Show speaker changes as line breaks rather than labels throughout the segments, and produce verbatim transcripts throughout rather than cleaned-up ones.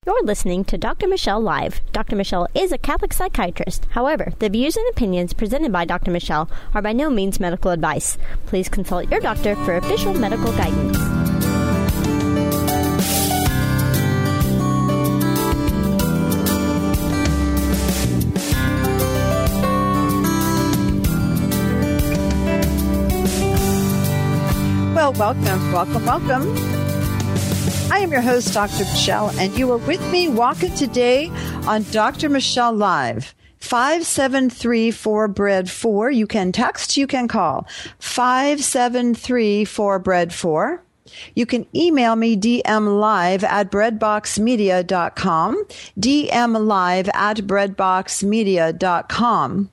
You're listening to Doctor Michelle Live. Doctor Michelle is a Catholic psychiatrist. However, the views and opinions presented by Doctor Michelle are by no means medical advice. Please consult your doctor for official medical guidance.
Well, welcome, welcome, welcome. I am your host, Doctor Michelle, and you are with me walking today on Doctor Michelle Live. five seven three four B R E A D four. You can text, you can call. five seven three four B R E A D four. You can email me D M live at breadbox media dot com. D M live at breadbox media dot com.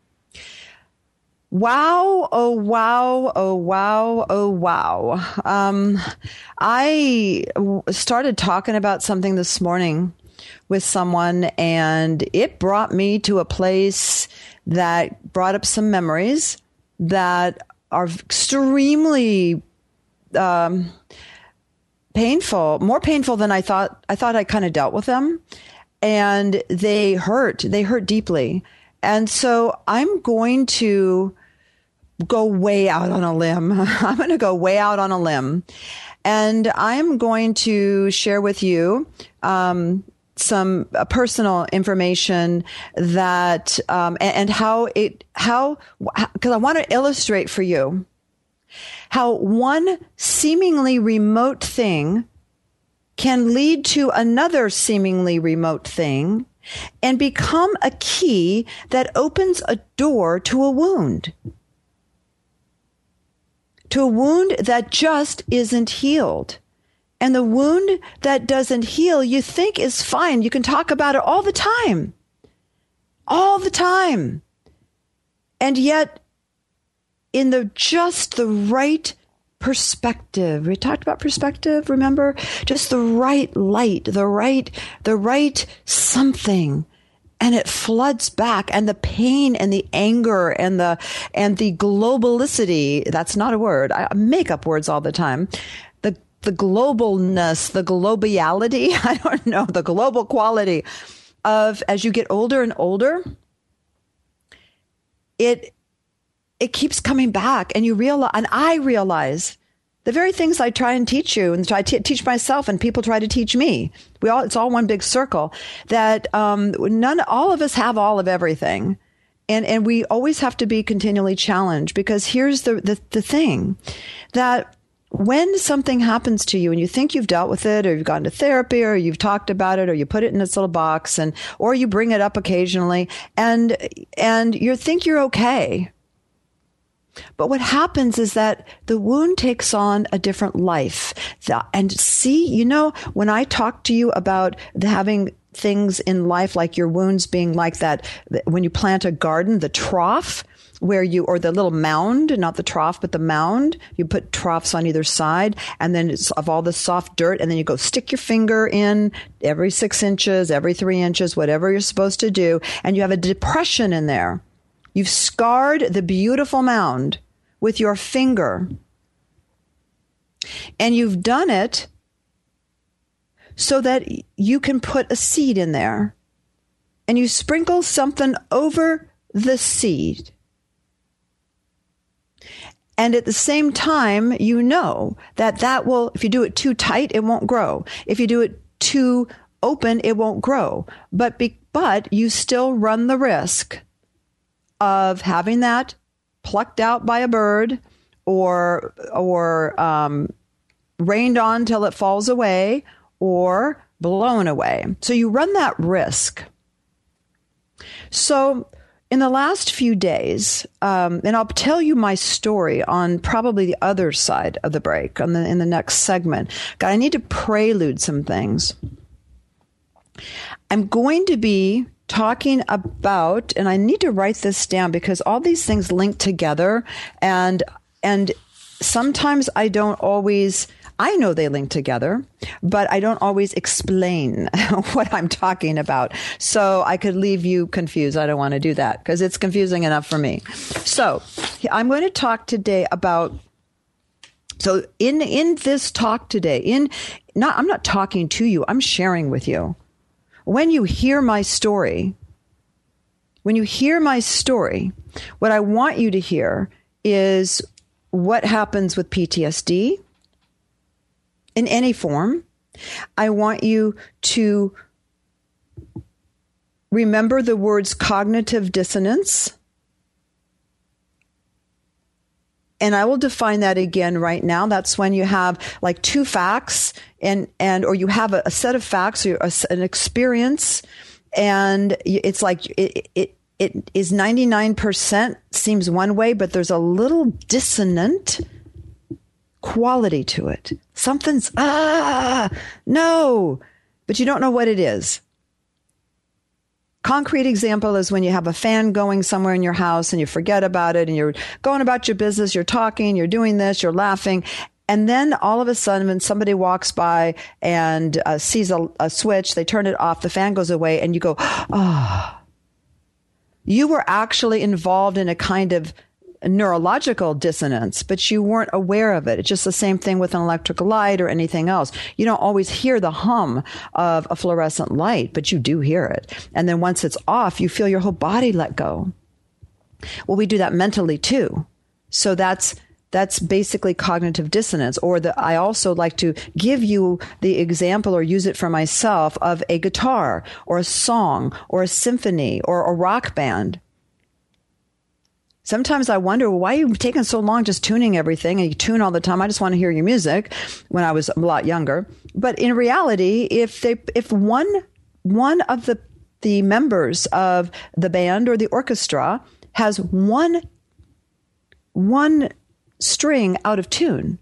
Wow, oh, wow, oh, wow, oh, wow. Um, I w- started talking about something this morning with someone, and it brought me to a place that brought up some memories that are extremely um, painful, more painful than I thought. I thought I kind of dealt with them, and they hurt. They hurt deeply. And so I'm going to go way out on a limb. I'm going to go way out on a limb. And I'm going to share with you um, some uh, personal information that um, and, and how it, how, because I want to illustrate for you how one seemingly remote thing can lead to another seemingly remote thing and become a key that opens a door to a wound. To a wound that just isn't healed. And the wound that doesn't heal, you think is fine. You can talk about it all the time. All the time. And yet, in the just the right perspective. We talked about perspective, remember? Just the right light, the right, the right something. And it floods back, and the pain and the anger and the, and the globalicity, that's not a word. I make up words all the time. The, the globalness, the globality, I don't know, the global quality of, as you get older and older, it, it keeps coming back, and you realize, and I realize the very things I try and teach you and try to teach myself and people try to teach me. We all, it's all one big circle that, um, none, all of us have all of everything. And, and we always have to be continually challenged, because here's the, the, the thing that when something happens to you and you think you've dealt with it, or you've gone to therapy, or you've talked about it, or you put it in this little box, and, or you bring it up occasionally, and, and you think you're okay. But what happens is that the wound takes on a different life. And see, you know, when I talk to you about having things in life like your wounds being like that, when you plant a garden, the trough where you, or the little mound, not the trough, but the mound, you put troughs on either side, and then it's of all the soft dirt, and then you go stick your finger in every six inches, every three inches, whatever you're supposed to do, and you have a depression in there. You've scarred the beautiful mound with your finger. And you've done it so that you can put a seed in there. And you sprinkle something over the seed. And at the same time, you know that that will, if you do it too tight, it won't grow. If you do it too open, it won't grow. But be, but you still run the risk of having that plucked out by a bird, or or um, rained on till it falls away, or blown away. So you run that risk. So in the last few days, um, and I'll tell you my story on probably the other side of the break, on the in the next segment. God, I need to prelude some things. I'm going to be talking about, and I need to write this down because all these things link together, and and sometimes I don't always, I know they link together, but I don't always explain what I'm talking about. So I could leave you confused. I don't want to do that because it's confusing enough for me. So I'm going to talk today about, so in in this talk today, in not I'm not talking to you, I'm sharing with you. when you hear my story, when you hear my story, what I want you to hear is what happens with P T S D in any form. I want you to remember the words cognitive dissonance. And I will define that again right now. That's when you have like two facts and, and, or you have a, a set of facts or a, an experience, and it's like it, it, it is ninety-nine percent seems one way, but there's a little dissonant quality to it. Something's, ah, no, but you don't know what it is. Concrete example is when you have a fan going somewhere in your house and you forget about it and you're going about your business, you're talking, you're doing this, you're laughing. And then all of a sudden when somebody walks by and uh, sees a, a switch, they turn it off, the fan goes away and you go, ah, oh. You were actually involved in a kind of neurological dissonance, but you weren't aware of it. It's just the same thing with an electric light or anything else. You don't always hear the hum of a fluorescent light, but you do hear it. And then once it's off, you feel your whole body let go. Well, we do that mentally too. So that's that's basically cognitive dissonance. Or the, I also like to give you the example or use it for myself of a guitar or a song or a symphony or a rock band. Sometimes I wonder, well, why are you taking so long just tuning everything? And you tune all the time. I just want to hear your music when I was a lot younger. But in reality, if they, if one, one of the, the members of the band or the orchestra has one, one string out of tune,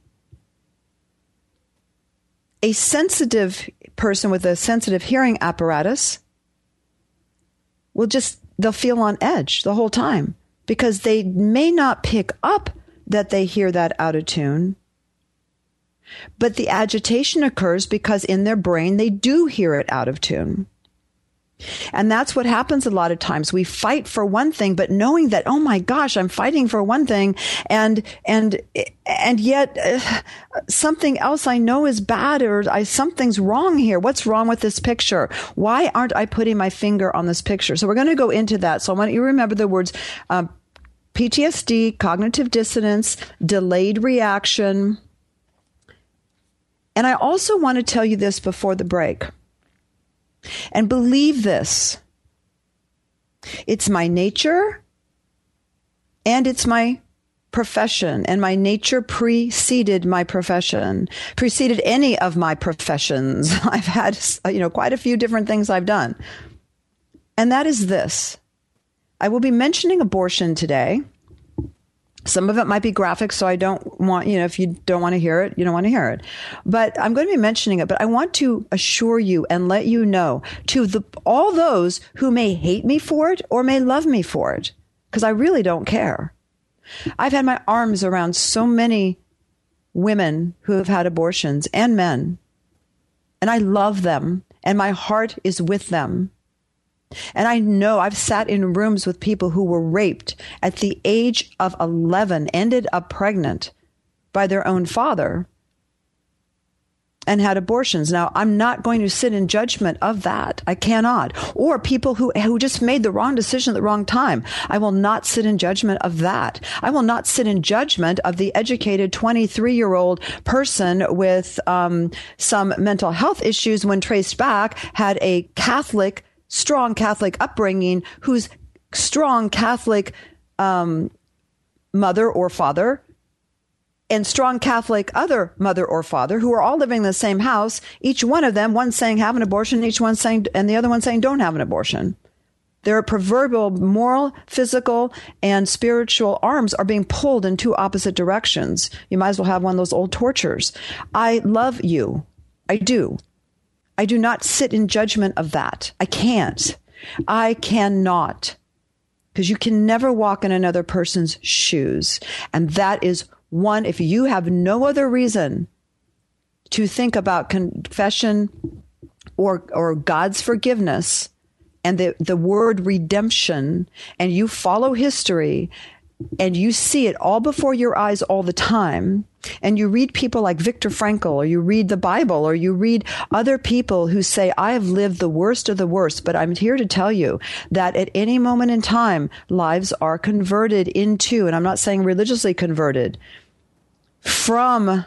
a sensitive person with a sensitive hearing apparatus will just, they'll feel on edge the whole time. Because they may not pick up that they hear that out of tune, but the agitation occurs because in their brain they do hear it out of tune. And that's what happens a lot of times. We fight for one thing, but knowing that, oh my gosh, I'm fighting for one thing, and and and yet uh, something else I know is bad, or I, something's wrong here. What's wrong with this picture? Why aren't I putting my finger on this picture? So we're going to go into that. So I want you to remember the words um, P T S D, cognitive dissonance, delayed reaction. And I also want to tell you this before the break. And believe this, it's my nature and it's my profession, and my nature preceded my profession, preceded any of my professions. I've had, you know, quite a few different things I've done. And that is this. I will be mentioning abortion today. Some of it might be graphic, so I don't want, you know, if you don't want to hear it, you don't want to hear it. But I'm going to be mentioning it, but I want to assure you and let you know to the all those who may hate me for it or may love me for it, because I really don't care. I've had my arms around so many women who have had abortions and men, and I love them, and my heart is with them. And I know I've sat in rooms with people who were raped at the age of eleven, ended up pregnant by their own father, and had abortions. Now, I'm not going to sit in judgment of that. I cannot. Or people who, who just made the wrong decision at the wrong time. I will not sit in judgment of that. I will not sit in judgment of the educated twenty-three-year-old person with um, some mental health issues when traced back, had a Catholic strong Catholic upbringing, whose strong Catholic um, mother or father and strong Catholic other mother or father, who are all living in the same house, each one of them, one saying have an abortion, each one saying, and the other one saying don't have an abortion. Their proverbial moral, physical, and spiritual arms are being pulled in two opposite directions. You might as well have one of those old tortures. I love you. I do. I do not sit in judgment of that. I can't. I cannot. Because you can never walk in another person's shoes. And that is one, if you have no other reason to think about confession or or God's forgiveness and the, the word redemption, and you follow history and you see it all before your eyes all the time, and you read people like Viktor Frankl, or you read the Bible, or you read other people who say, I have lived the worst of the worst, but I'm here to tell you that at any moment in time, lives are converted into, and I'm not saying religiously converted, from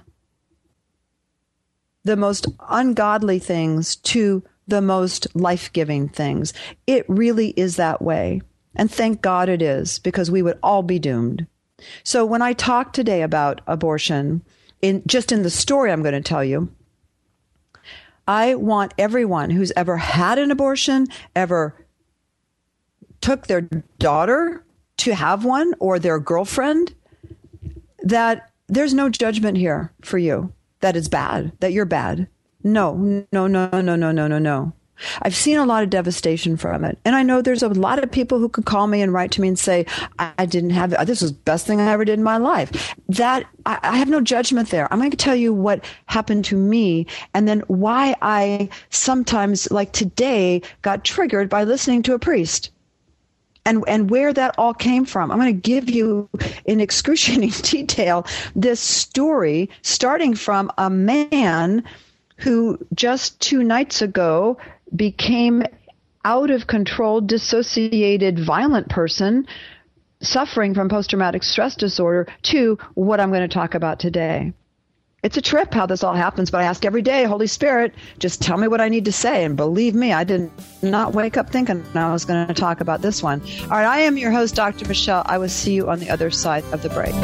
the most ungodly things to the most life-giving things. It really is that way. And thank God it is, because we would all be doomed. So when I talk today about abortion, in just in the story I'm going to tell you, I want everyone who's ever had an abortion, ever took their daughter to have one, or their girlfriend, that there's no judgment here for you, that it's bad, that you're bad. No, no, no, no, no, no, no, no. I've seen a lot of devastation from it. And I know there's a lot of people who could call me and write to me and say, I, I didn't have it. This was the best thing I ever did in my life. That I, I have no judgment there. I'm going to tell you what happened to me, and then why I sometimes, like today, got triggered by listening to a priest. And, and where that all came from. I'm going to give you in excruciating detail this story, starting from a man who just two nights ago became out of control, dissociated, violent person suffering from post-traumatic stress disorder, to what I'm going to talk about today. It's a trip how this all happens, but I ask every day, Holy Spirit, just tell me what I need to say. And believe me, I did not wake up thinking I was going to talk about this one. All right, I am your host, Doctor Michelle. I will see you on the other side of the break.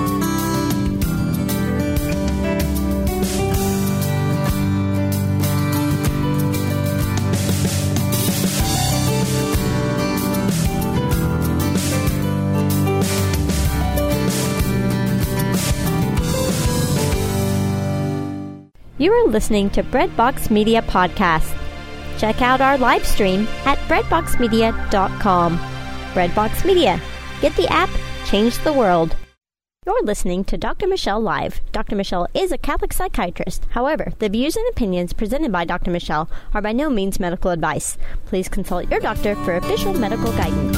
You are listening to Breadbox Media Podcast. Check out our live stream at breadbox media dot com. Breadbox Media. Get the app, change the world. You're listening to Doctor Michelle Live. Doctor Michelle is a Catholic psychiatrist. However, the views and opinions presented by Doctor Michelle are by no means medical advice. Please consult your doctor for official medical guidance.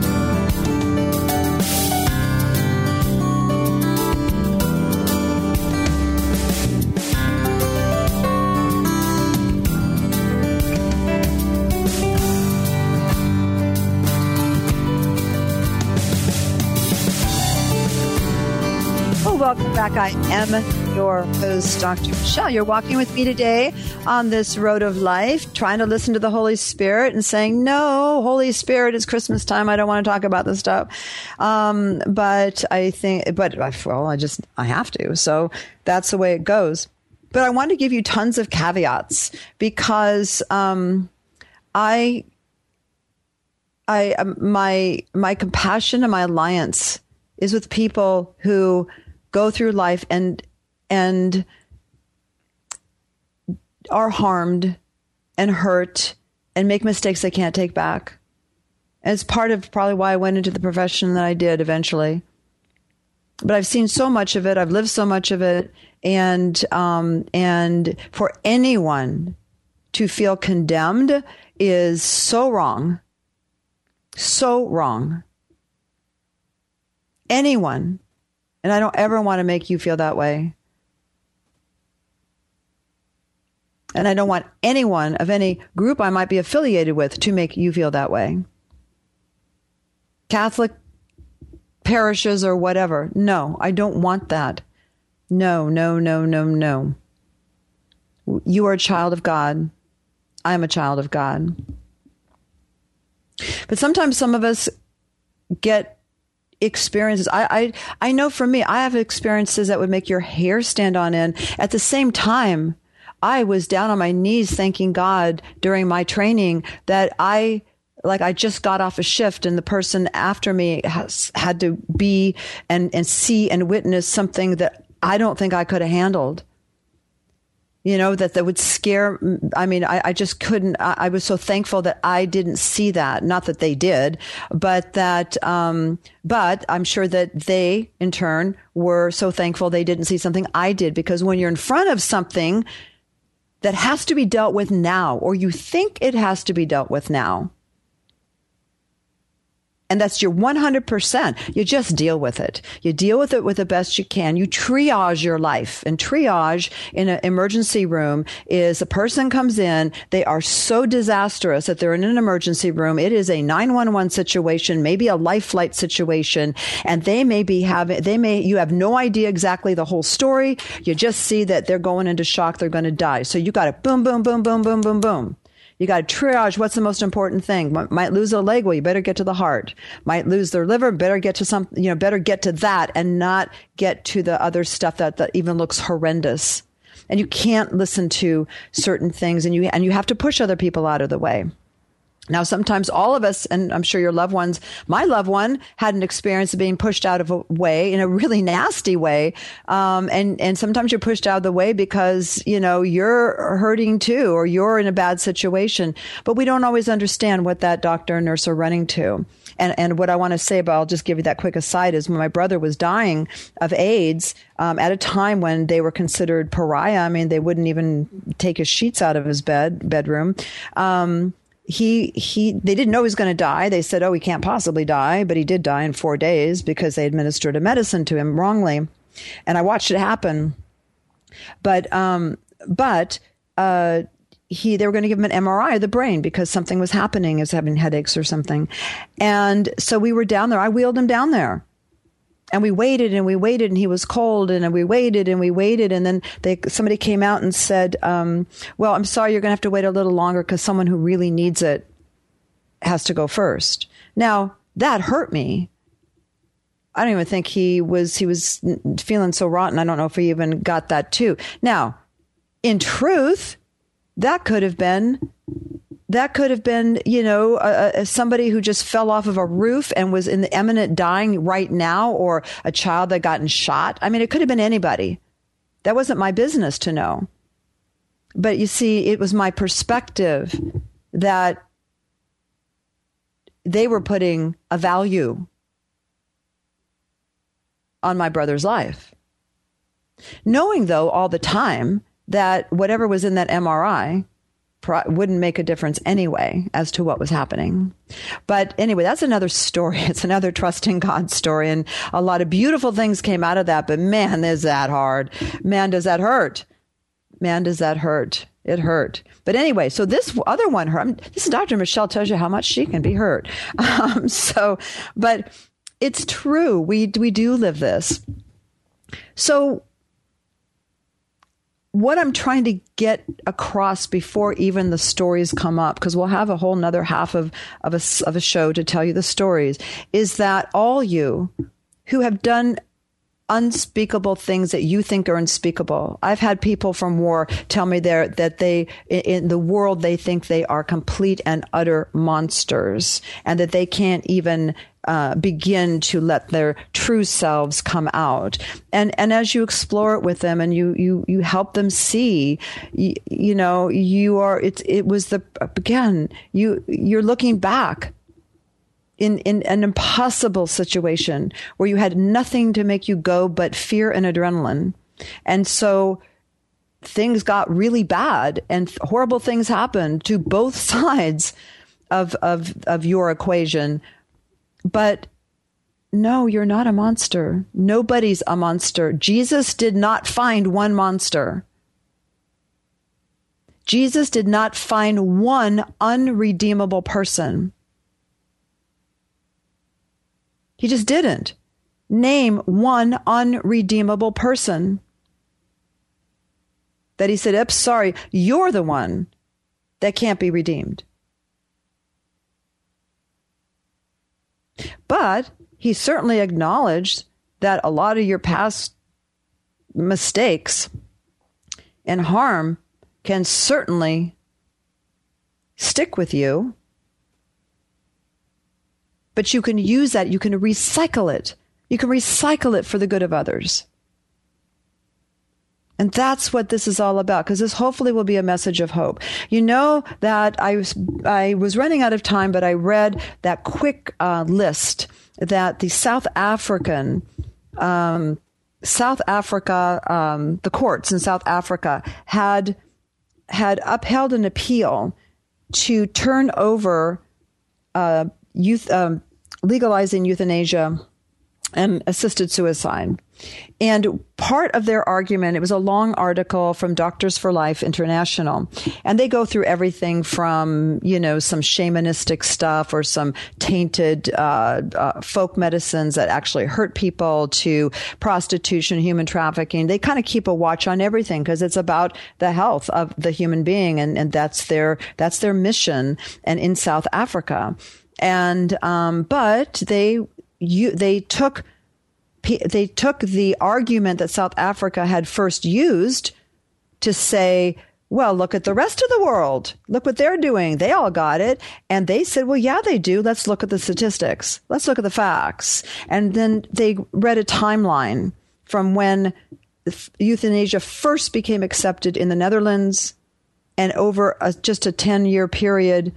Welcome back. I am your host, Doctor Michelle. You're walking with me today on this road of life, trying to listen to the Holy Spirit and saying, no, Holy Spirit, it's Christmas time. I don't want to talk about this stuff. Um, but I think, but well, I just, I have to. So that's the way it goes. But I want to give you tons of caveats because um, I, I, my, my compassion and my alliance is with people who go through life and and are harmed and hurt and make mistakes they can't take back. And it's part of probably why I went into the profession that I did eventually. But I've seen so much of it. I've lived so much of it. And um, and for anyone to feel condemned is so wrong. So wrong. Anyone. And I don't ever want to make you feel that way. And I don't want anyone of any group I might be affiliated with to make you feel that way. Catholic parishes or whatever. No, I don't want that. No, no, no, no, no. You are a child of God. I'm a child of God. But sometimes some of us get experiences. I, I I know for me, I have experiences that would make your hair stand on end. At the same time, I was down on my knees thanking God during my training that I, like I just got off a shift and the person after me has had to be and, and see and witness something that I don't think I could have handled. You know, that that would scare. I mean, I, I just couldn't. I, I was so thankful that I didn't see that. Not that they did, but that. Um, but I'm sure that they, in turn, were so thankful they didn't see something I did. Because when you're in front of something that has to be dealt with now, or you think it has to be dealt with now, And that's your one hundred percent. You just deal with it. You deal with it with the best you can. You triage your life. And triage in an emergency room is a person comes in, they are so disastrous that they're in an emergency room. It is a nine one one situation, maybe a life flight situation, and they may be having, they may, you have no idea exactly the whole story. You just see that they're going into shock, they're going to die. So you got to boom, boom, boom, boom, boom, boom, boom. You got to triage. What's the most important thing? Might lose a leg. Well, you better get to the heart. Might lose their liver. Better get to some, you know, better get to that and not get to the other stuff that, that even looks horrendous. And you can't listen to certain things, and you, and you have to push other people out of the way. Now, sometimes all of us, and I'm sure your loved ones, my loved one had an experience of being pushed out of a way in a really nasty way. Um, and, and sometimes you're pushed out of the way because, you know, you're hurting too, or you're in a bad situation, but we don't always understand what that doctor and nurse are running to. And, and what I want to say, but I'll just give you that quick aside, is when my brother was dying of AIDS, um, at a time when they were considered pariah, I mean, they wouldn't even take his sheets out of his bed, bedroom. Um, He, he, they didn't know he was going to die. They said, oh, he can't possibly die, but he did die in four days because they administered a medicine to him wrongly. And I watched it happen. But, um, but, uh, he, they were going to give him an M R I of the brain because something was happening. He was having headaches or something. And so we were down there. I wheeled him down there. And we waited and we waited and he was cold and we waited and we waited. And then they, somebody came out and said, um, well, I'm sorry, you're going to have to wait a little longer because someone who really needs it has to go first. Now, that hurt me. I don't even think he was, he was feeling so rotten. I don't know if he even got that too. Now, in truth, that could have been That could have been, you know, uh, somebody who just fell off of a roof and was in the imminent dying right now, or a child that gotten shot. I mean, it could have been anybody. That wasn't my business to know. But you see, it was my perspective that they were putting a value on my brother's life. Knowing, though, all the time that whatever was in that M R I wouldn't make a difference anyway as to what was happening. But anyway, that's another story. It's another trusting God story. And a lot of beautiful things came out of that. But man, is that hard. Man, does that hurt. Man, does that hurt. It hurt. But anyway, so this other one hurt. I mean, this Doctor Michelle tells you how much she can be hurt. Um, so, but it's true. We, we do live this. So, what I'm trying to get across before even the stories come up, because we'll have a whole nother half of, of, a, of a show to tell you the stories, is that all you who have done unspeakable things that you think are unspeakable. I've had people from war tell me there that they, in the world, they think they are complete and utter monsters, and that they can't even uh, begin to let their true selves come out. And and as you explore it with them, and you you you help them see, you, you know, you are. It it was the again. You you're looking back. In, in an impossible situation where you had nothing to make you go but fear and adrenaline. And so things got really bad and horrible things happened to both sides of, of, of your equation. But no, you're not a monster. Nobody's a monster. Jesus did not find one monster. Jesus did not find one unredeemable person. He just didn't. Name one unredeemable person that he said, oops, sorry, you're the one that can't be redeemed. But he certainly acknowledged that a lot of your past mistakes and harm can certainly stick with you. But you can use that. You can recycle it. You can recycle it for the good of others. And that's what this is all about, because this hopefully will be a message of hope. You know that I was, I was running out of time, but I read that quick uh, list that the South African, um, South Africa, um, the courts in South Africa had, had upheld an appeal to turn over uh youth, um, legalizing euthanasia and assisted suicide. And part of their argument, it was a long article from Doctors for Life International, and they go through everything from, you know, some shamanistic stuff or some tainted uh, uh, folk medicines that actually hurt people to prostitution, human trafficking. They kind of keep a watch on everything because it's about the health of the human being, and, and that's their that's their mission. And in South Africa, and um, but they you they took. They took the argument that South Africa had first used to say, well, look at the rest of the world. Look what they're doing. They all got it. And they said, well, yeah, they do. Let's look at the statistics. Let's look at the facts. And then they read a timeline from when euthanasia first became accepted in the Netherlands, and over a, just a ten-year period,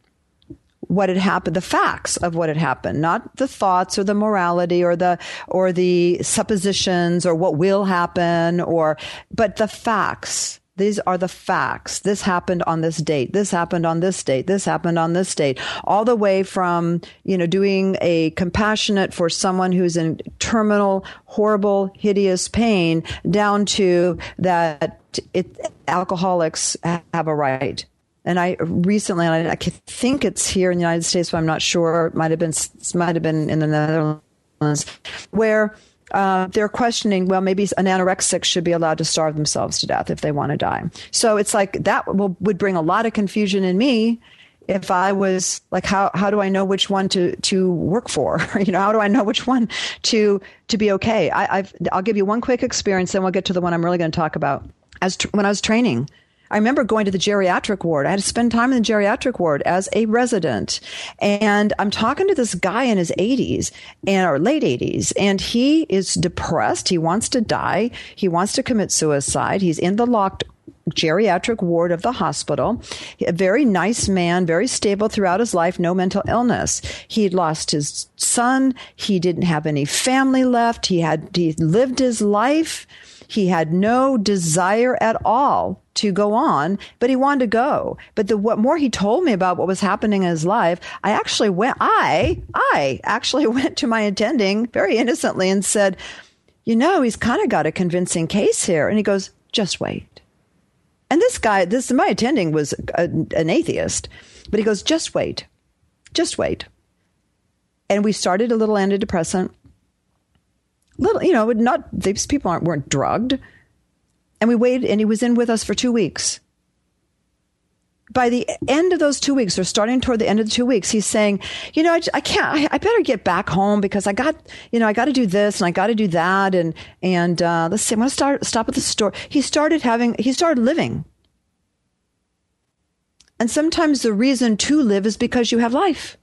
what had happened, the facts of what had happened, not the thoughts or the morality or the or the suppositions or what will happen, or but the facts. These are the facts. This happened on this date. This happened on this date. This happened on this date. All the way from, you know, doing a compassionate for someone who's in terminal, horrible, hideous pain, down to that it, alcoholics have a right. And I recently, and I, I think it's here in the United States, but I'm not sure. It might have been, might have been in the Netherlands, where uh, they're questioning, well, maybe an anorexic should be allowed to starve themselves to death if they want to die. So it's like that will, would bring a lot of confusion in me if I was like, how how do I know which one to to work for? You know, how do I know which one to to be okay? I, I've I'll give you one quick experience, then we'll get to the one I'm really going to talk about. As t- when I was training. I remember going to the geriatric ward. I had to spend time in the geriatric ward as a resident. And I'm talking to this guy in his eighties and or late eighties, and he is depressed. He wants to die. He wants to commit suicide. He's in the locked geriatric ward of the hospital. A very nice man, very stable throughout his life, no mental illness. He'd lost his son. He didn't have any family left. He had he lived his life. He had no desire at all to go on, but he wanted to go. But the what more he told me about what was happening in his life, I actually went, I, I actually went to my attending very innocently and said, you know, he's kind of got a convincing case here. And he goes, just wait. And this guy, this my attending was a, an atheist, but he goes, just wait, just wait. And we started a little antidepressant. Little, you know, not these people aren't weren't drugged, and we waited, and he was in with us for two weeks. By the end of those two weeks, or starting toward the end of the two weeks, he's saying, "You know, I, I can't. I, I better get back home because I got, you know, I got to do this and I got to do that, and and uh, let's see, I'm going to start stop at the store." He started having, he started living, and sometimes the reason to live is because you have life.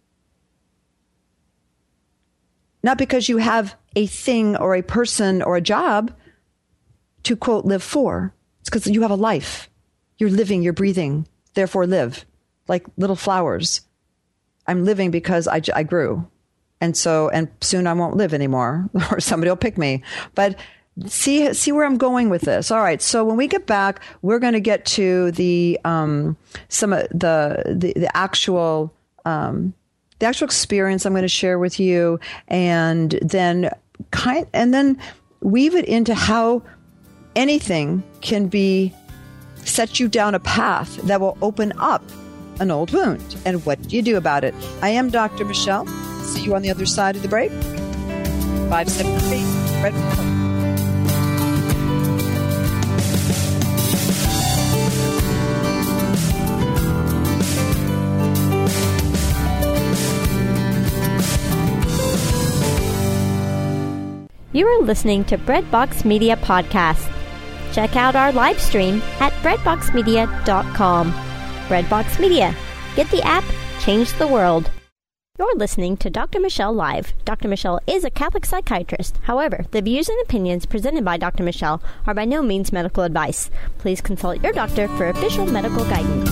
Not because you have a thing or a person or a job to, quote, live for. It's because you have a life. You're living, you're breathing, therefore live. Like little flowers. I'm living because I, I grew. And so, and soon I won't live anymore, or somebody will pick me. But see, see where I'm going with this. All right. So when we get back, we're going to get to the, um, some of the, the, the actual, um, the actual experience I'm going to share with you, and then kind, and then weave it into how anything can be set you down a path that will open up an old wound, and what do you do about it. I am Doctor Michelle. See you on the other side of the break. five seven three Red Bull.
You are listening to Breadbox Media Podcast. Check out our live stream at breadbox media dot com. Breadbox Media. Get the app, change the world. You're listening to Doctor Michelle Live. Doctor Michelle is a Catholic psychiatrist. However, the views and opinions presented by Doctor Michelle are by no means medical advice. Please consult your doctor for official medical guidance.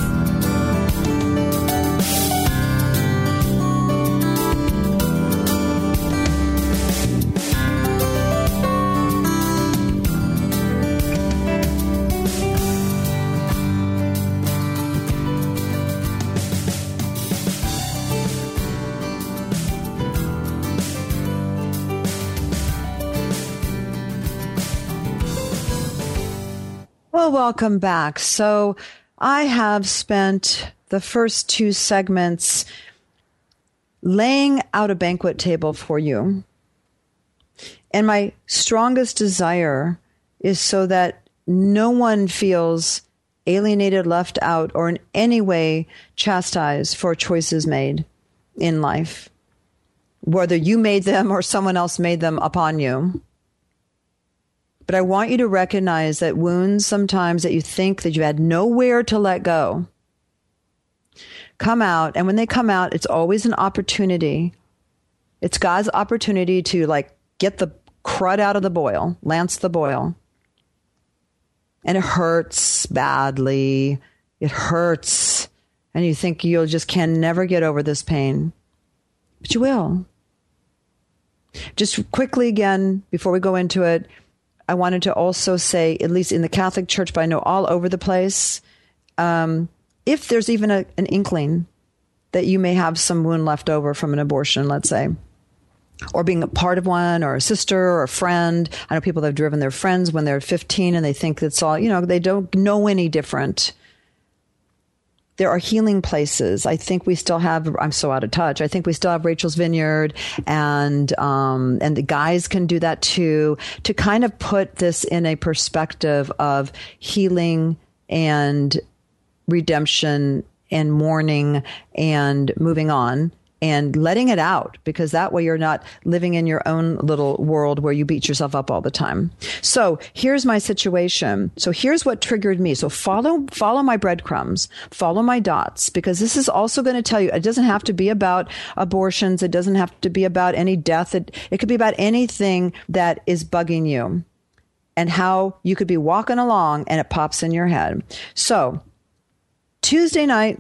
Well, welcome back. So I have spent the first two segments laying out a banquet table for you. And my strongest desire is so that no one feels alienated, left out, or in any way chastised for choices made in life, whether you made them or someone else made them upon you. But I want you to recognize that wounds sometimes that you think that you had nowhere to let go come out. And when they come out, it's always an opportunity. It's God's opportunity to like get the crud out of the boil, lance the boil. And it hurts badly. It hurts. And you think you'll just can never get over this pain. But you will. Just quickly again, before we go into it, I wanted to also say, at least in the Catholic Church, but I know all over the place, um, if there's even a, an inkling that you may have some wound left over from an abortion, let's say, or being a part of one, or a sister or a friend. I know people that have driven their friends when they're fifteen and they think it's all, you know, they don't know any different. There are healing places. I think we still have, I'm so out of touch. I think we still have Rachel's Vineyard, and, um, and the guys can do that too, to kind of put this in a perspective of healing and redemption and mourning and moving on and letting it out, because that way you're not living in your own little world where you beat yourself up all the time. So here's my situation. So here's what triggered me. So follow, follow my breadcrumbs, follow my dots, because this is also going to tell you, it doesn't have to be about abortions. It doesn't have to be about any death. It, it could be about anything that is bugging you, and how you could be walking along and it pops in your head. So Tuesday night,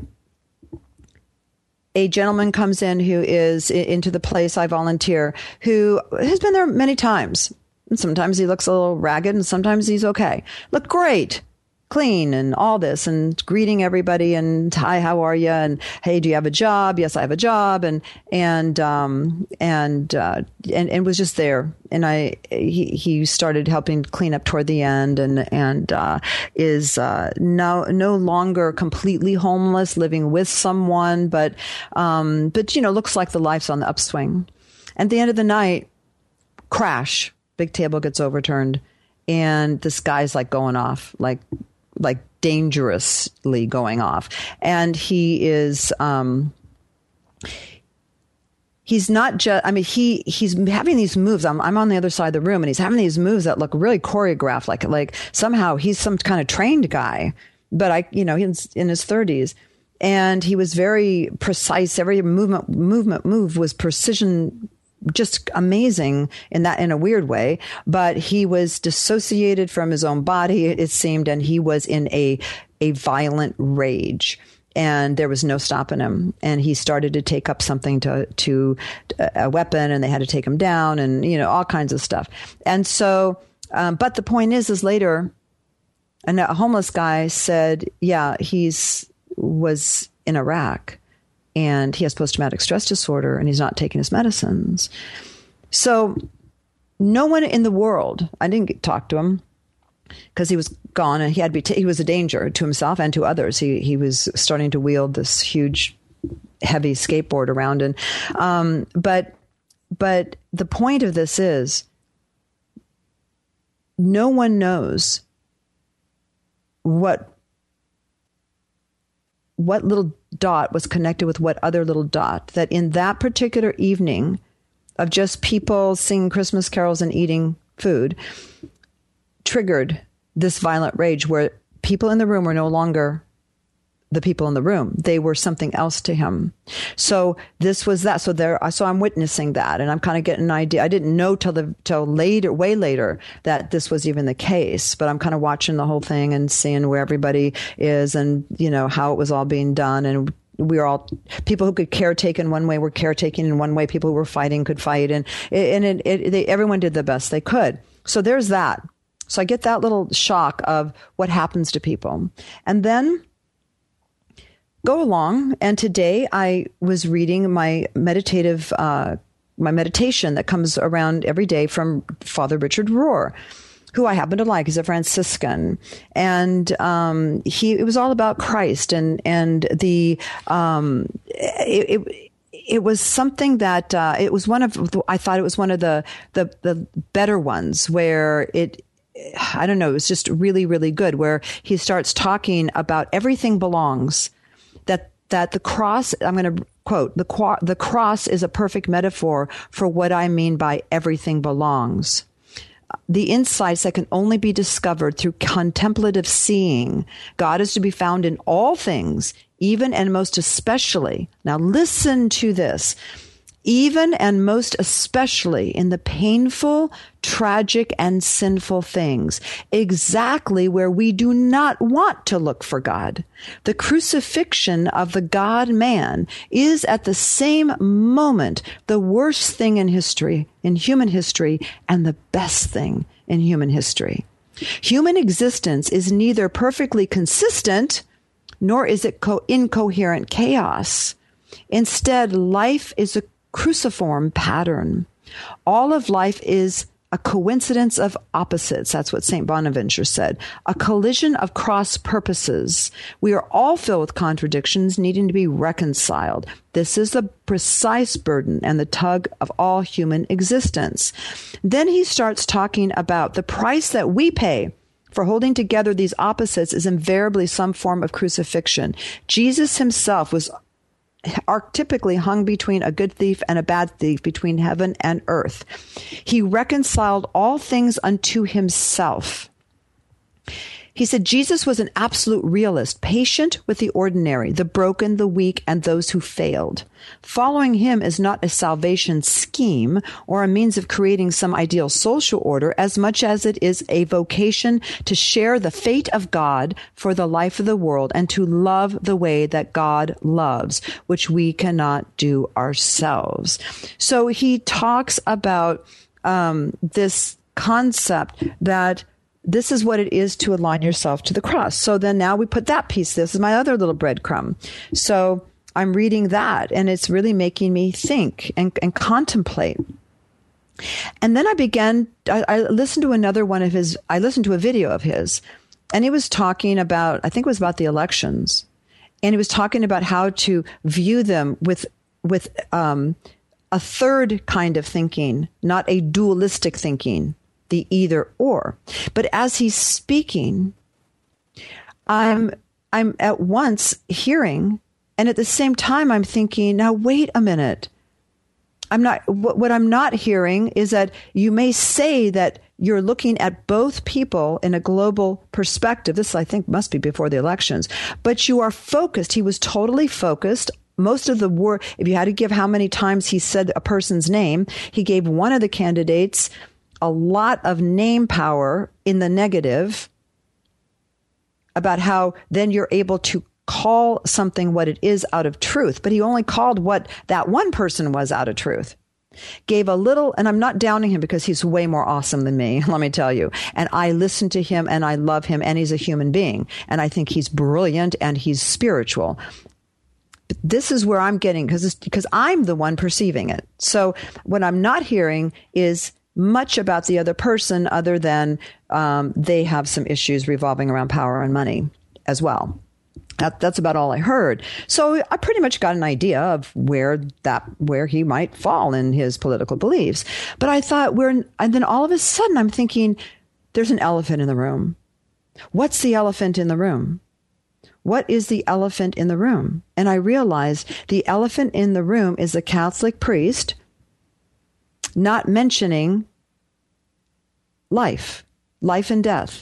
a gentleman comes in who is into the place I volunteer, who has been there many times. And sometimes he looks a little ragged and sometimes he's okay. Look great, clean and all this, and greeting everybody and hi, how are you? And hey, do you have a job? Yes, I have a job. And, and, um, and, uh, and, and was just there. And I, he, he started helping clean up toward the end, and, and, uh, is, uh, no, no longer completely homeless, living with someone, but, um, but, you know, looks like the life's on the upswing. At the end of the night, crash, big table gets overturned, and this guy's like going off, like, like dangerously going off. And he is, um, he's not just, I mean, he, he's having these moves. I'm, I'm on the other side of the room, and he's having these moves that look really choreographed, like, like somehow he's some kind of trained guy, but I, you know, he's in his thirties, and he was very precise. Every movement, movement, move was precision, just amazing in that, in a weird way. But he was dissociated from his own body, it seemed, and he was in a, a violent rage. And there was no stopping him. And he started to take up something to, to a weapon, and they had to take him down, and, you know, all kinds of stuff. And so, um, but the point is, is later, and a homeless guy said, yeah, he's was in Iraq, and he has post-traumatic stress disorder, and he's not taking his medicines. So no one in the world, I didn't get, talk to him, because he was gone, and he had to be t- he was a danger to himself and to others. He he was starting to wield this huge, heavy skateboard around, and um, but but the point of this is, no one knows what what little dot was connected with what other little dot, that in that particular evening of just people singing Christmas carols and eating food triggered this violent rage, where people in the room were no longer the people in the room. They were something else to him. So this was that. So there, so I'm witnessing that, and I'm kind of getting an idea. I didn't know till the, till later, way later, that this was even the case, but I'm kind of watching the whole thing and seeing where everybody is, and, you know, how it was all being done. And we were all, people who could caretake in one way were caretaking in one way. People who were fighting could fight. And, and it, it, they, everyone did the best they could. So there's that. So I get that little shock of what happens to people. And then go along. And today I was reading my meditative, uh, my meditation that comes around every day from Father Richard Rohr, who I happen to like. He's a Franciscan, and um, he it was all about Christ, and and the um, it, it it was something that uh, it was one of I thought it was one of the the the better ones where it. I don't know. It was just really, really good where he starts talking about everything belongs, that that the cross, I'm going to quote, the, the cross is a perfect metaphor for what I mean by everything belongs. The insights that can only be discovered through contemplative seeing. God is to be found in all things, even and most especially. Now listen to this. Even and most especially in the painful, tragic, and sinful things, exactly where we do not want to look for God. The crucifixion of the God-man is at the same moment the worst thing in history, in human history, and the best thing in human history. Human existence is neither perfectly consistent, nor is it co- incoherent chaos. Instead, life is a cruciform pattern. All of life is a coincidence of opposites. That's what Saint Bonaventure said. A collision of cross purposes. We are all filled with contradictions needing to be reconciled. This is the precise burden and the tug of all human existence. Then he starts talking about the price that we pay for holding together these opposites is invariably some form of crucifixion. Jesus himself was archetypically hung between a good thief and a bad thief, between heaven and earth. He reconciled all things unto himself. He said Jesus was an absolute realist, patient with the ordinary, the broken, the weak, and those who failed. Following him is not a salvation scheme or a means of creating some ideal social order as much as it is a vocation to share the fate of God for the life of the world and to love the way that God loves, which we cannot do ourselves. So he talks about um, this concept that this is what it is to align yourself to the cross. So then now we put that piece. This is my other little breadcrumb. So I'm reading that, and it's really making me think and, and contemplate. And then I began, I, I listened to another one of his, I listened to a video of his, and he was talking about, I think it was about the elections. And he was talking about how to view them with, with um, a third kind of thinking, not a dualistic thinking. The either or. But as he's speaking, I'm I'm at once hearing, and at the same time I'm thinking, now wait a minute. I'm not what, what I'm not hearing is that you may say that you're looking at both people in a global perspective. This I think must be before the elections, but you are focused. He was totally focused. Most of the word, if you had to give how many times he said a person's name, he gave one of the candidates a lot of name power in the negative about how then you're able to call something what it is out of truth. But he only called what that one person was out of truth. Gave a little, and I'm not downing him because he's way more awesome than me, let me tell you. And I listen to him and I love him and he's a human being. And I think he's brilliant and he's spiritual. But this is where I'm getting, because because I'm the one perceiving it. So what I'm not hearing is much about the other person other than um, they have some issues revolving around power and money as well. That, that's about all I heard. So I pretty much got an idea of where that where he might fall in his political beliefs. But I thought we're and then all of a sudden I'm thinking there's an elephant in the room. What's the elephant in the room? What is the elephant in the room? And I realized the elephant in the room is a Catholic priest not mentioning life, life and death,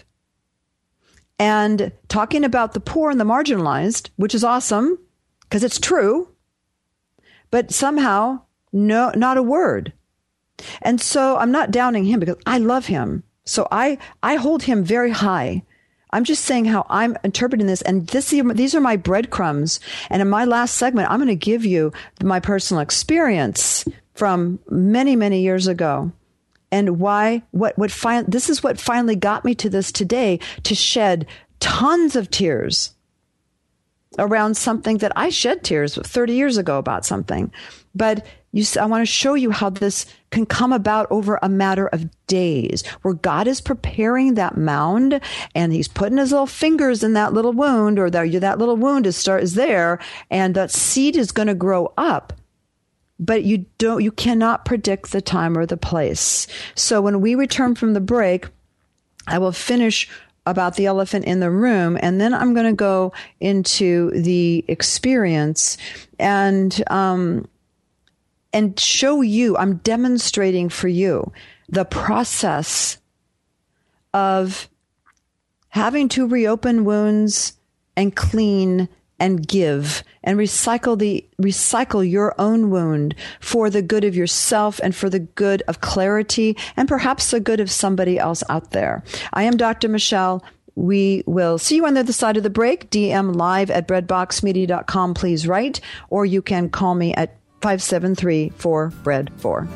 and talking about the poor and the marginalized, which is awesome because it's true, but somehow no, not a word. And so I'm not downing him because I love him. So I, I hold him very high. I'm just saying how I'm interpreting this. And this, these are my breadcrumbs. And in my last segment, I'm going to give you my personal experience from many, many years ago. And why, what, what, fi- this is what finally got me to this today, to shed tons of tears around something that I shed tears thirty years ago about something. But you, I want to show you how this can come about over a matter of days, where God is preparing that mound and he's putting his little fingers in that little wound, or that, that little wound is, start, is there, and that seed is going to grow up. But you don't, you cannot predict the time or the place. So when we return from the break, I will finish about the elephant in the room, and then I'm going to go into the experience and um, and show you, I'm demonstrating for you the process of having to reopen wounds and clean and give and recycle the recycle your own wound for the good of yourself and for the good of clarity and perhaps the good of somebody else out there. I am Doctor Michelle. We will see you on the other side of the break. D M live at breadbox media dot com, please write, or you can call me at five seven three four bread four.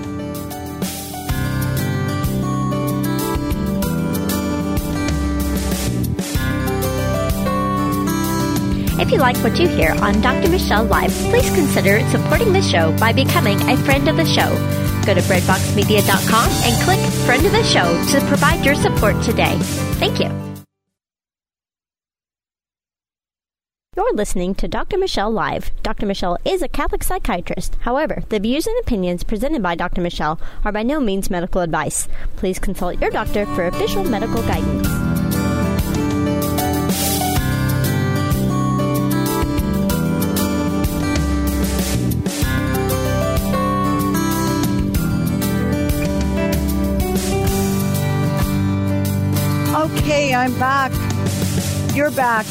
If you like what you hear on Doctor Michelle Live, please consider supporting the show by becoming a friend of the show. Go to breadbox media dot com and click Friend of the Show to provide your support today. Thank you. You're listening to Doctor Michelle Live. Doctor Michelle is a Catholic psychiatrist. However, the views and opinions presented by Doctor Michelle are by no means medical advice. Please consult your doctor for official medical guidance.
Okay, I'm back. You're back.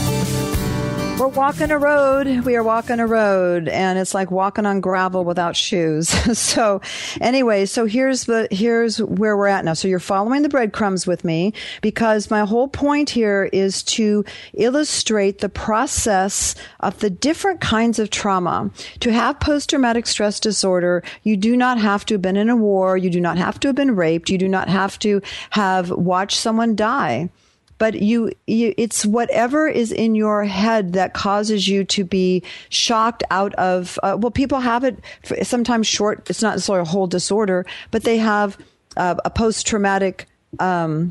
We're walking a road. We are walking a road, and it's like walking on gravel without shoes. So anyway, so here's the, here's where we're at now. So you're following the breadcrumbs with me, because my whole point here is to illustrate the process of the different kinds of trauma. To have post-traumatic stress disorder, you do not have to have been in a war. You do not have to have been raped. You do not have to have watched someone die. But you, you, it's whatever is in your head that causes you to be shocked out of, uh, well, people have it for, sometimes short, it's not necessarily a whole disorder, but they have uh, a post-traumatic, um,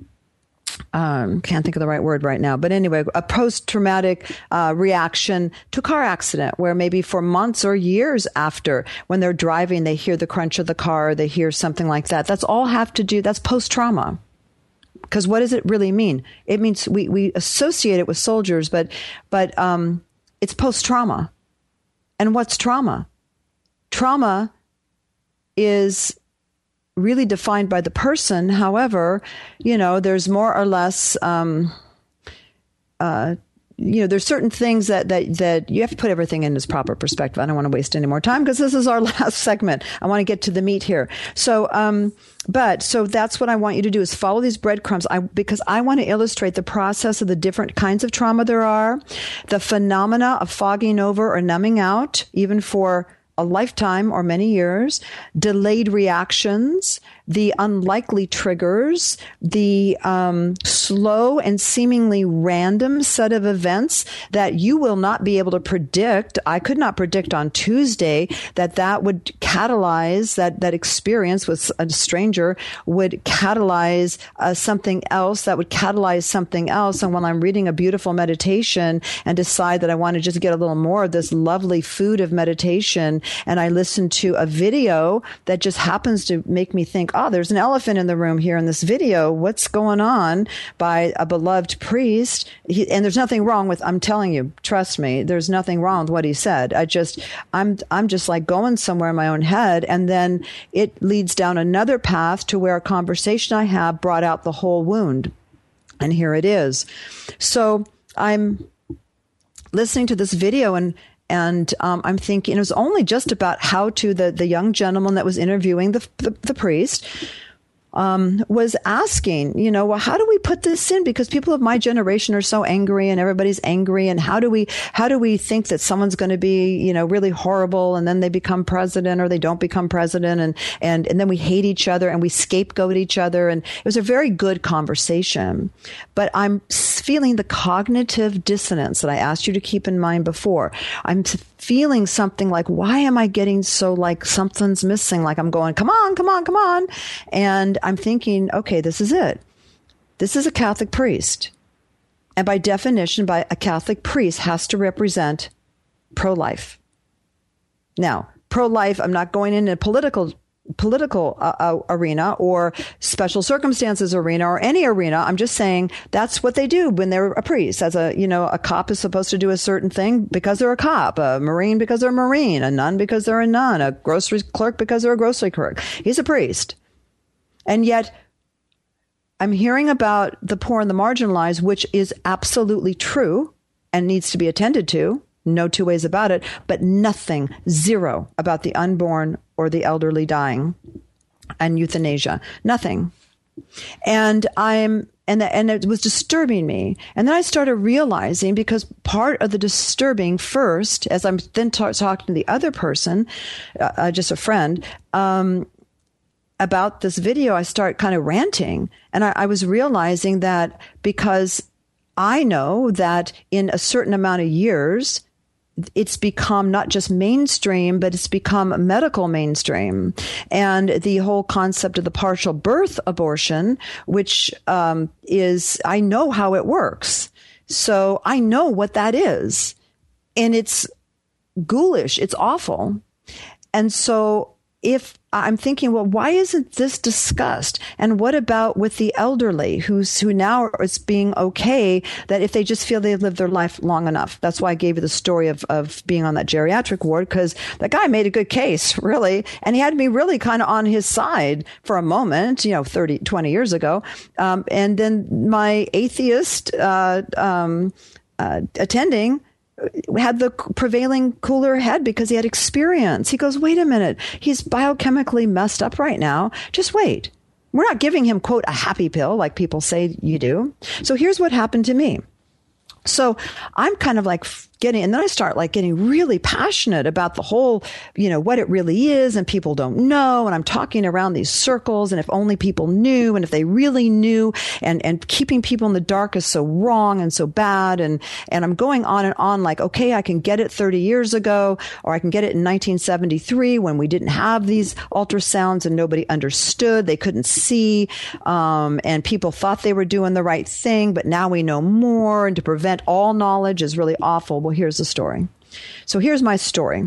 um, can't think of the right word right now, but anyway, a post-traumatic uh, reaction to a car accident, where maybe for months or years after, when they're driving, they hear the crunch of the car, they hear something like that. That's all have to do, that's post-trauma. Because what does it really mean? It means we, we associate it with soldiers, but but um, it's post-trauma. And what's trauma? Trauma is really defined by the person. However, you know, there's more or less, um, uh, you know, there's certain things that, that, that you have to put everything in its proper perspective. I don't want to waste any more time because this is our last segment. I want to get to the meat here. So, um, but so that's what I want you to do, is follow these breadcrumbs. I, because I want to illustrate the process of the different kinds of trauma there are, the phenomena of fogging over or numbing out, even for a lifetime or many years, delayed reactions, the unlikely triggers, the um, slow and seemingly random set of events that you will not be able to predict. I could not predict on Tuesday that that would catalyze, that, that experience with a stranger would catalyze uh, something else, that would catalyze something else. And when I'm reading a beautiful meditation and decide that I want to just get a little more of this lovely food of meditation, and I listen to a video that just happens to make me think, oh, there's an elephant in the room here in this video. What's going on, by a beloved priest? He, and there's nothing wrong with, I'm telling you, trust me, there's nothing wrong with what he said. I just, I'm, I'm just like going somewhere in my own head. And then it leads down another path to where a conversation I have brought out the whole wound. And here it is. So I'm listening to this video, and And um, I'm thinking, it was only just about how to, the, the young gentleman that was interviewing the, the, the priest, um, was asking, you know, well, how do we put this in? Because people of my generation are so angry and everybody's angry. And how do we, how do we think that someone's going to be, you know, really horrible and then they become president or they don't become president and, and, and then we hate each other and we scapegoat each other. And it was a very good conversation, but I'm feeling the cognitive dissonance that I asked you to keep in mind before. I'm feeling something like, why am I getting so like something's missing? Like I'm going, come on, come on, come on. And I'm thinking, okay, this is it. This is a Catholic priest. And by definition, by a Catholic priest has to represent pro-life. Now, pro-life, I'm not going into political political uh, uh, arena or special circumstances arena or any arena. I'm just saying that's what they do when they're a priest. As a, you know, a cop is supposed to do a certain thing because they're a cop, a Marine because they're a Marine, a nun because they're a nun, a grocery clerk because they're a grocery clerk. He's a priest. And yet I'm hearing about the poor and the marginalized, which is absolutely true and needs to be attended to. No two ways about it, but nothing, zero about the unborn or the elderly dying and euthanasia. Nothing. And I'm, and, and it was disturbing me. And then I started realizing, because part of the disturbing first, as I'm then ta- talking to the other person, uh, just a friend, um, about this video, I start kind of ranting. And I, I was realizing that because I know that in a certain amount of years, it's become not just mainstream, but it's become medical mainstream. And the whole concept of the partial birth abortion, which um, is, I know how it works. So I know what that is. And it's ghoulish. It's awful. And so if I'm thinking, well, why isn't this discussed? And what about with the elderly who's, who now is being okay that if they just feel they've lived their life long enough? That's why I gave you the story of, of being on that geriatric ward, because that guy made a good case, really. And he had me really kind of on his side for a moment, you know, thirty, twenty years ago. Um, and then my atheist uh, um, uh, attending had the prevailing cooler head because he had experience. He goes, wait a minute. He's biochemically messed up right now. Just wait. We're not giving him, quote, a happy pill like people say you do. So here's what happened to me. So I'm kind of like getting, and then I start like getting really passionate about the whole, you know, what it really is, and people don't know. And I'm talking around these circles, and if only people knew, and if they really knew, and, and keeping people in the dark is so wrong and so bad. And, and I'm going on and on like, okay, I can get it thirty years ago, or I can get it in nineteen seventy-three when we didn't have these ultrasounds and nobody understood. They couldn't see. Um, and people thought they were doing the right thing, but now we know more. And to prevent all knowledge is really awful. Well, here's the story. So here's my story.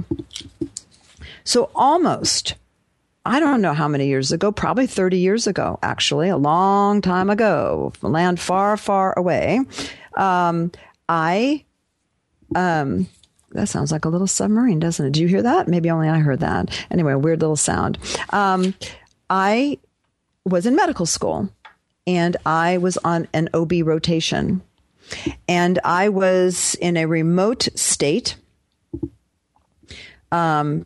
So almost, I don't know how many years ago, probably thirty years ago, actually, a long time ago, land far, far away. Um, I, um, that sounds like a little submarine, doesn't it? Do you hear that? Maybe only I heard that. Anyway, a weird little sound. Um, I was in medical school, and I was on an O B rotation. And I was in a remote state. Um,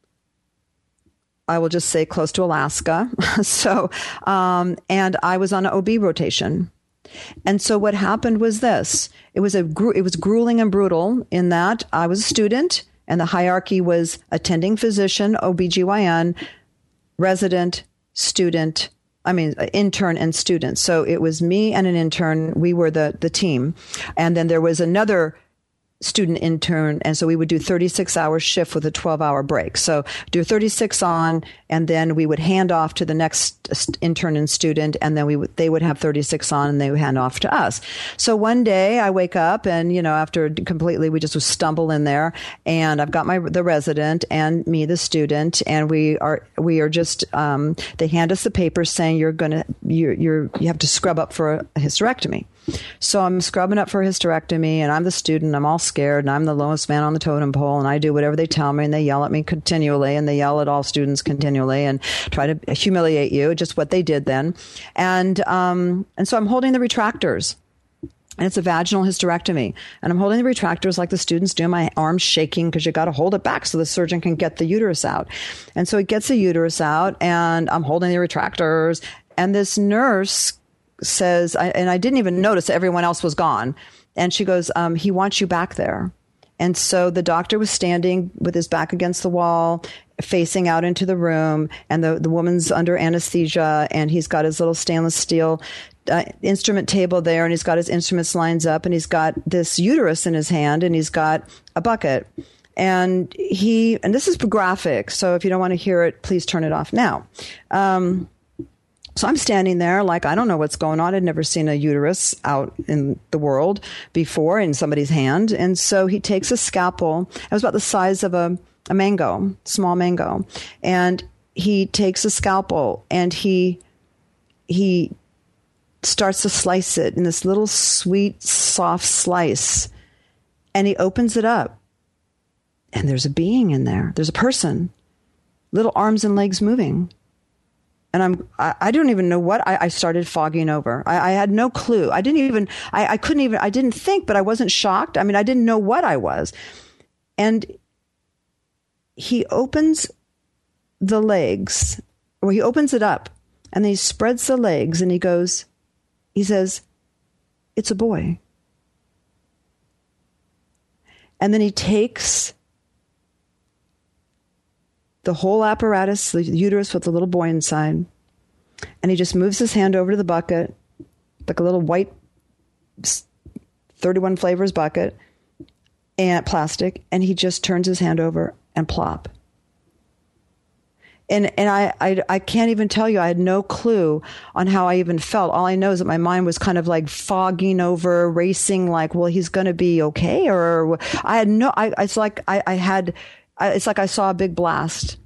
I will just say close to Alaska. so, um, and I was on an O B rotation. And so what happened was this. It was a gru- it was grueling and brutal in that I was a student, and the hierarchy was attending physician, O B G Y N, resident, student, I mean, intern and student. So it was me and an intern. We were the, the team. And then there was another student intern. And so we would do thirty-six hour shift with a twelve hour break. So do thirty-six on, and then we would hand off to the next intern and student. And then we would, they would have thirty-six on, and they would hand off to us. So one day I wake up, and, you know, after completely, we just would stumble in there, and I've got my, the resident and me, the student, and we are, we are just, um, they hand us the papers saying you're going to, you're, you're, you have to scrub up for a hysterectomy. So I'm scrubbing up for a hysterectomy, and I'm the student. I'm all scared, and I'm the lowest man on the totem pole, and I do whatever they tell me, and they yell at me continually, and they yell at all students continually and try to humiliate you, just what they did then. And um, and so I'm holding the retractors. And it's a vaginal hysterectomy. And I'm holding the retractors like the students do. My arm's shaking because you got to hold it back so the surgeon can get the uterus out. And so it gets the uterus out, and I'm holding the retractors. And this nurse says, I, and I didn't even notice everyone else was gone. And she goes, um, he wants you back there. And so the doctor was standing with his back against the wall, facing out into the room, and the, the woman's under anesthesia, and he's got his little stainless steel uh, instrument table there, and he's got his instruments lines up, and he's got this uterus in his hand, and he's got a bucket. And he, and this is graphic, so if you don't want to hear it, please turn it off now. Um, So I'm standing there like, I don't know what's going on. I'd never seen a uterus out in the world before in somebody's hand. And so he takes a scalpel. It was about the size of a, a mango, small mango. And he takes a scalpel and he, he starts to slice it in this little sweet, soft slice. And he opens it up. And there's a being in there. There's a person, little arms and legs moving. And I'm, I, I don't even know what I, I started fogging over. I, I had no clue. I didn't even, I, I couldn't even, I didn't think, but I wasn't shocked. I mean, I didn't know what I was. And he opens the legs, or he opens it up, and then he spreads the legs and he goes, he says, it's a boy. And then he takes the whole apparatus, the uterus with the little boy inside, and he just moves his hand over to the bucket, like a little white thirty-one flavors bucket, and plastic, and he just turns his hand over and plop. And and I, I I can't even tell you, I had no clue on how I even felt. All I know is that my mind was kind of like fogging over, racing, like, well, he's going to be okay, or I had no. I it's like I, I had. It's like I saw a big blast.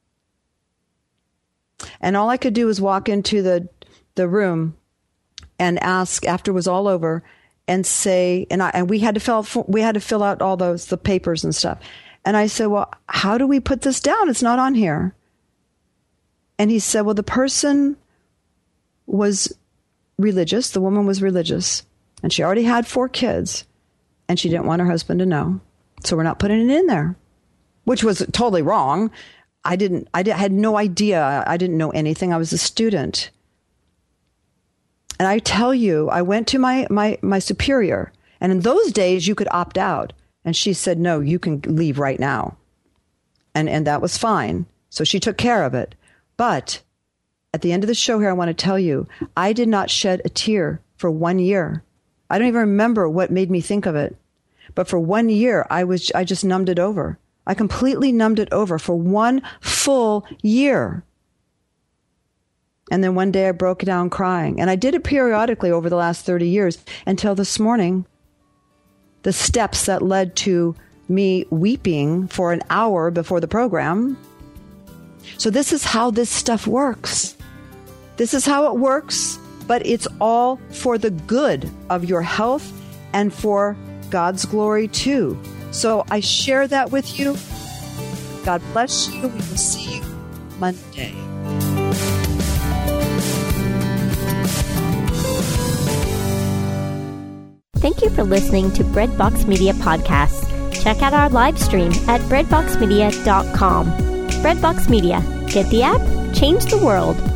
And all I could do was walk into the the room and ask after it was all over and say, and I and we had to fill out, we had to fill out all those the papers and stuff. And I said, well, how do we put this down? It's not on here. And he said, well, the person was religious. The woman was religious, and she already had four kids, and she didn't want her husband to know. So we're not putting it in there. Which was totally wrong. I didn't, I did, had no idea. I didn't know anything. I was a student. And I tell you, I went to my, my, my superior, and in those days you could opt out. And she said, no, you can leave right now. And, and that was fine. So she took care of it. But at the end of the show here, I want to tell you, I did not shed a tear for one year. I don't even remember what made me think of it. But for one year, I was, I just numbed it over. I completely numbed it over for one full year. And then one day I broke down crying. And I did it periodically over the last thirty years until this morning. The steps that led to me weeping for an hour before the program. So this is how this stuff works. This is how it works, but it's all for the good of your health and for God's glory too. So I share that with you. God bless you. We will see you Monday.
Thank you for listening to Breadbox Media Podcasts. Check out our live stream at breadbox media dot com. Breadbox Media. Get the app, change the world.